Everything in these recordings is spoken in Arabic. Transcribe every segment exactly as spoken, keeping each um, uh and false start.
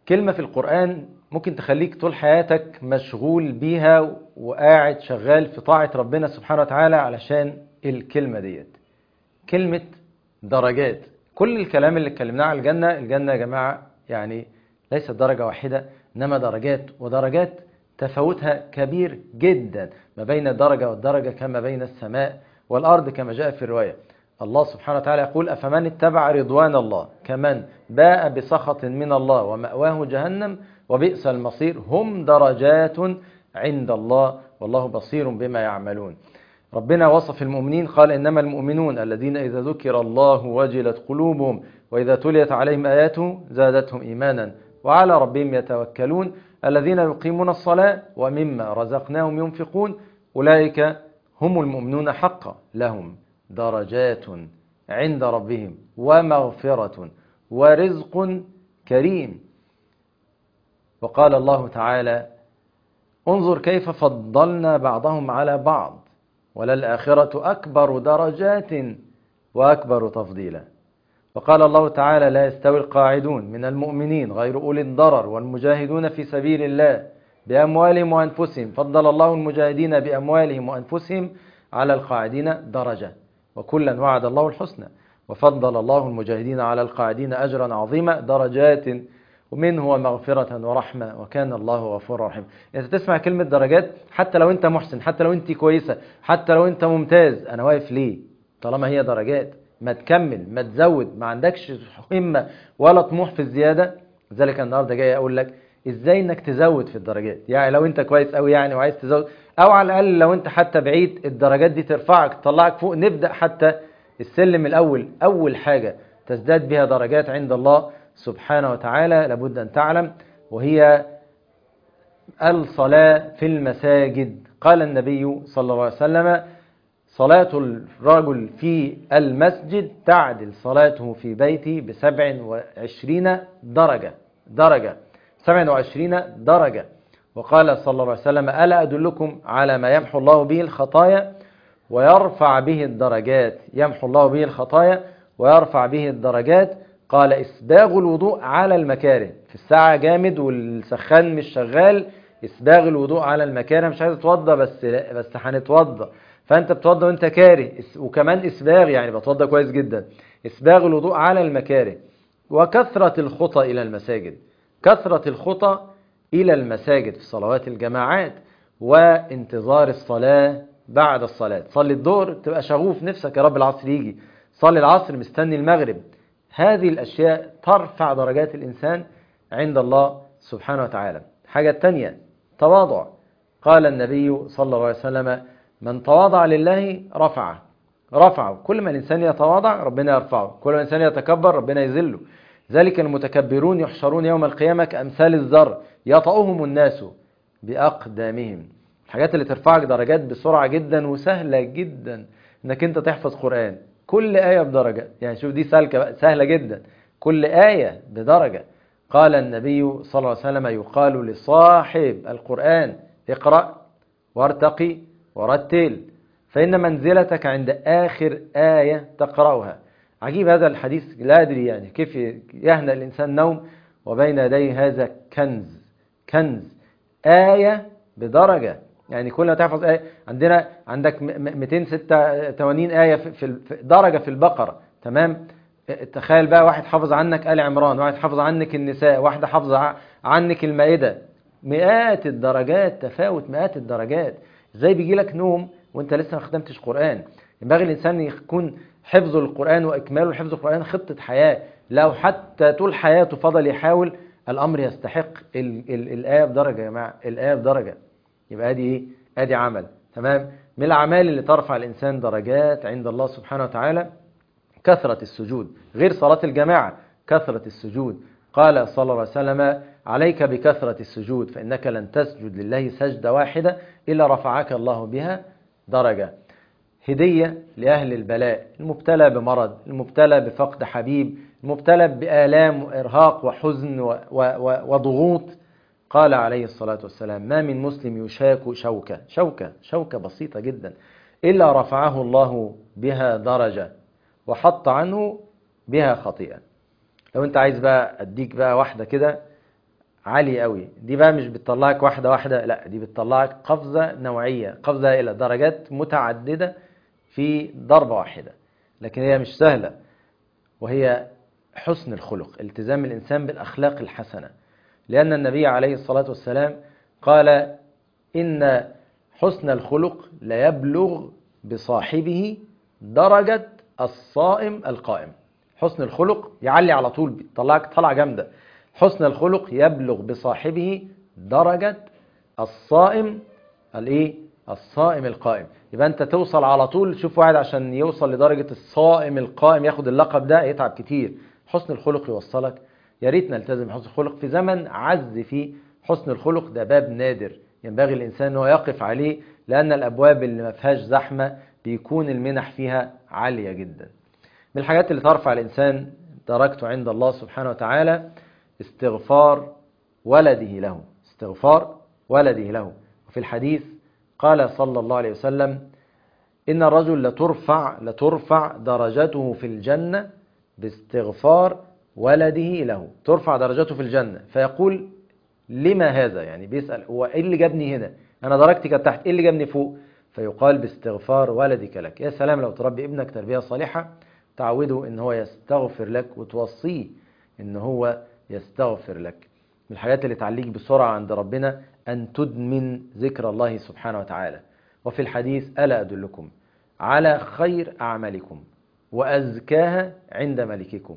كلمة في القرآن ممكن تخليك طول حياتك مشغول بيها وقاعد شغال في طاعة ربنا سبحانه وتعالى علشان الكلمة ديت. كلمة درجات. كل الكلام اللي اتكلمناه على الجنة، الجنة يا جماعة يعني ليست درجة واحدة، إنما درجات، ودرجات تفاوتها كبير جدا ما بين الدرجة والدرجة، كما بين السماء والأرض كما جاء في الرواية. الله سبحانه وتعالى يقول: أفمن اتبع رضوان الله كمن باء بسخط من الله ومأواه جهنم وبئس المصير هم درجات عند الله والله بصير بما يعملون. ربنا وصف المؤمنين قال: إنما المؤمنون الذين إذا ذكر الله وجلت قلوبهم وإذا تليت عليهم آياته زادتهم إيمانا وعلى ربهم يتوكلون الذين يقيمون الصلاة ومما رزقناهم ينفقون أولئك هم المؤمنون حقا لهم درجات عند ربهم ومغفرة ورزق كريم. وقال الله تعالى: انظر كيف فضلنا بعضهم على بعض وللآخرة أكبر درجات وأكبر تفضيلا. وقال الله تعالى: لا يستوي القاعدون من المؤمنين غير أولي الضرر والمجاهدون في سبيل الله بأموالهم وأنفسهم فضل الله المجاهدين بأموالهم وأنفسهم على القاعدين درجة وكلا وعد الله الحسنى وفضل الله المجاهدين على القاعدين أجرا عظيما درجات ومنه ومغفرة ورحمة وكان الله غفورا رحيما. انت تسمع كلمة درجات، حتى لو انت محسن، حتى لو انت كويسة، حتى لو انت ممتاز، انا واقف ليه؟ طالما هي درجات، ما تكمل، ما تزود، ما عندكش همة ولا طموح في الزيادة. لذلك النهاردة جاي اقول لك ازاي انك تزود في الدرجات. يعني لو انت كويس قوي يعني وعايز تزود، او على الاقل لو انت حتى بعيد، الدرجات دي ترفعك تطلعك فوق. نبدأ حتى السلم الاول، اول حاجة تزداد بها درجات عند الله سبحانه وتعالى لابد أن تعلم، وهي الصلاة في المساجد. قال النبي صلى الله عليه وسلم: صلاة الرجل في المسجد تعدل صلاته في بيته بسبع وعشرين درجة درجة سبع وعشرين درجة. وقال صلى الله عليه وسلم: ألا أدلكم على ما يمحو الله به الخطايا ويرفع به الدرجات؟ يمحو الله به الخطايا ويرفع به الدرجات. قال: إسباغ الوضوء على المكاره. في الساعة جامد والسخان مش شغال، إسباغ الوضوء على المكاره. مش عايز اتوضى بس بس هنتوضى، فأنت بتوضى وأنت كاره، وكمان إسباغ يعني بتوضى كويس جدا. إسباغ الوضوء على المكاره. وكثرة الخطى إلى المساجد، كثرة الخطى إلى المساجد في صلوات الجماعات، وانتظار الصلاة بعد الصلاة. تصلي الظهر تبقى شغوف نفسك يا رب العصر يجي، صلي العصر مستني المغرب. هذه الأشياء ترفع درجات الإنسان عند الله سبحانه وتعالى. حاجة تانية، تواضع. قال النبي صلى الله عليه وسلم: من تواضع لله رفعه رفعه. كل ما الإنسان يتواضع ربنا يرفعه، كل ما الإنسان يتكبر ربنا يذله. ذلك المتكبرون يحشرون يوم القيامة كأمثال الذر يطأهم الناس بأقدامهم. الحاجات اللي ترفعك درجات بسرعة جدا وسهلة جدا انك انت تحفظ قرآن، كل آية بدرجة. يعني شوف دي سهلة جدا، كل آية بدرجة. قال النبي صلى الله عليه وسلم: يقال لصاحب القرآن: اقرأ وارتقي ورتل فإن منزلتك عند آخر آية تقرأها. عجيب هذا الحديث، لا أدري يعني كيف يهنأ الإنسان نوم وبين يديه هذا كنز. كنز آية بدرجة. يعني كل ما تحفظ آية، عندنا عندك مئتين وستة وثمانين آية في درجة في البقرة، تمام؟ تخيل بقى واحد حافظ عنك آل عمران، واحد حافظ عنك النساء، واحد حافظ عنك المائدة. مئات الدرجات تفاوت، مئات الدرجات. ازاي بيجي لك نوم وانت لسه ما ختمتش قرآن؟ ينبغي الإنسان يكون حفظ القرآن وإكماله لحفظ القرآن خطة حياة. لو حتى طول حياته فضل يحاول، الأمر يستحق ال ال الآية بدرجة يا جماعة، الآية بدرجة. يبقى ادي ايه؟ ادي عمل، تمام؟ من الأعمال اللي ترفع الإنسان درجات عند الله سبحانه وتعالى كثرة السجود. غير صلاة الجماعة، كثرة السجود. قال صلى الله عليه وسلم: عليك بكثرة السجود فإنك لن تسجد لله سجدة واحدة إلا رفعك الله بها درجة. هدية لأهل البلاء، المبتلى بمرض، المبتلى بفقد حبيب، المبتلى بآلام وإرهاق وحزن و و و وضغوط. قال عليه الصلاة والسلام: ما من مسلم يشاك شوكة شوكة شوكة بسيطة جدا إلا رفعه الله بها درجة وحط عنه بها خطيئة. لو انت عايز بقى اديك بقى واحدة كده عالي قوي. دي بقى مش بتطلعك واحدة واحدة، لا دي بتطلعك قفزة نوعية، قفزة إلى درجات متعددة في ضربة واحدة. لكن هي مش سهلة، وهي حسن الخلق، التزام الإنسان بالأخلاق الحسنة. لأن النبي عليه الصلاة والسلام قال إن حسن الخلق لا يبلغ بصاحبه درجة الصائم القائم. حسن الخلق يعلي على طول، بيطلعك طلعة جامدة. حسن الخلق يبلغ بصاحبه درجة الصائم الايه الصائم القائم. يبقى انت توصل على طول. شوف واحد عشان يوصل لدرجة الصائم القائم ياخد اللقب ده يتعب كتير. حسن الخلق يوصلك. يا ريت نلتزم حسن الخلق في زمن عز فيه. حسن الخلق ده باب نادر ينبغي الإنسان أنه يقف عليه، لأن الأبواب اللي ما فيهاش زحمة بيكون المنح فيها عالية جدا. من الحاجات اللي ترفع الإنسان درجته عند الله سبحانه وتعالى استغفار ولده له. استغفار ولده له. وفي الحديث قال صلى الله عليه وسلم إن الرجل لترفع, لترفع درجته في الجنة باستغفار ولده له. ترفع درجته في الجنة، فيقول لما هذا؟ يعني بيسأل هو إيه اللي جابني هنا؟ أنا درجتي كانت تحت، إيه اللي جابني فوق؟ فيقال باستغفار ولدك لك. يا سلام لو تربي ابنك تربية صالحة، تعوده إن هو يستغفر لك وتوصيه إن هو يستغفر لك. من الحاجات اللي تعليك بسرعة عند ربنا أن تدمن ذكر الله سبحانه وتعالى. وفي الحديث ألا أدلكم على خير أعمالكم وأزكاها عند ملككم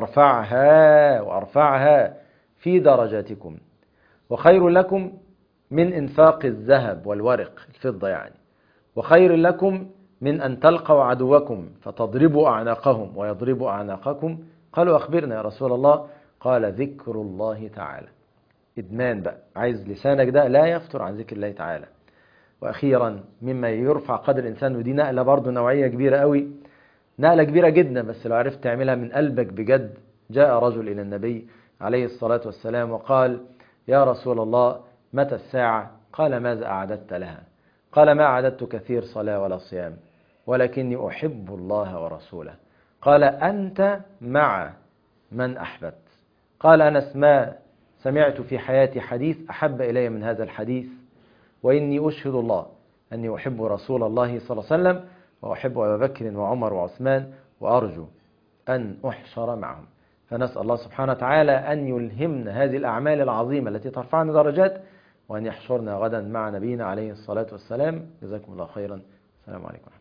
وأرفعها وأرفعها في درجاتكم وخير لكم من إنفاق الذهب والورق الفضة يعني، وخير لكم من أن تلقوا عدوكم فتضربوا أعناقهم ويضربوا أعناقكم. قالوا أخبرنا يا رسول الله. قال ذكر الله تعالى. إدمان بقى، عايز لسانك ده لا يفتر عن ذكر الله تعالى. وأخيرا مما يرفع قدر الإنسان، ودي نقلة برضو نوعية كبيرة قوي، نقلة كبيرة جدا، بس لو عرفت تعملها من قلبك بجد. جاء رجل إلى النبي عليه الصلاة والسلام وقال يا رسول الله متى الساعة؟ قال ماذا أعددت لها؟ قال ما أعددت كثير صلاة ولا صيام، ولكني أحب الله ورسوله. قال أنت مع من أحببت. قال أنس ما سمعت في حياتي حديث أحب إلي من هذا الحديث، وإني أشهد الله أني أحب رسول الله صلى الله عليه وسلم وأحب أبا بكر وعمر وعثمان وأرجو أن أحشر معهم. فنسأل الله سبحانه وتعالى أن يلهمنا هذه الأعمال العظيمة التي ترفعنا درجات، وأن يحشرنا غدا مع نبينا عليه الصلاة والسلام. جزاكم الله خيرا. السلام عليكم.